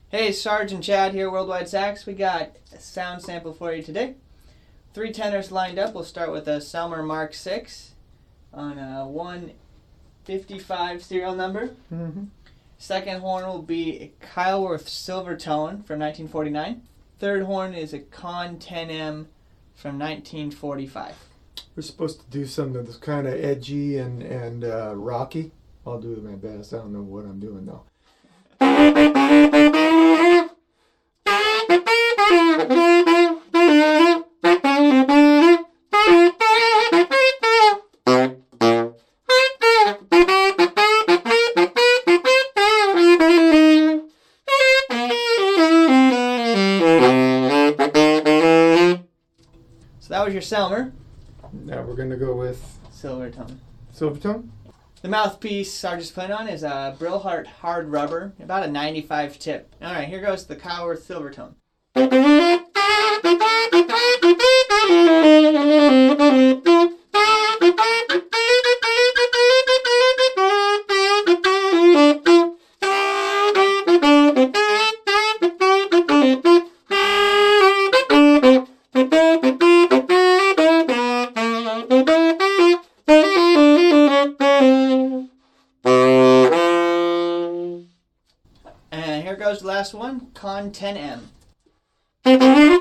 Hey, Sergeant Chad here, Worldwide Sax. We got a sound sample for you today. 3 tenors lined up. We'll start with a Selmer Mark 6 on a 155 serial number. Second horn will be a Kyleworth Silvertone from 1949. Third horn is a Conn 10M from 1945. We're supposed to do something that's kind of edgy and rocky. I'll do my best. I don't know what I'm doing though. So that was your Selmer. Now we're going to go with Silvertone. Silvertone. The mouthpiece Sarge's playing on is a Brilhart Hard Rubber, about a 95 tip. Alright, here goes the Kyleworth Silvertone. And here goes the last one, Conn 10M.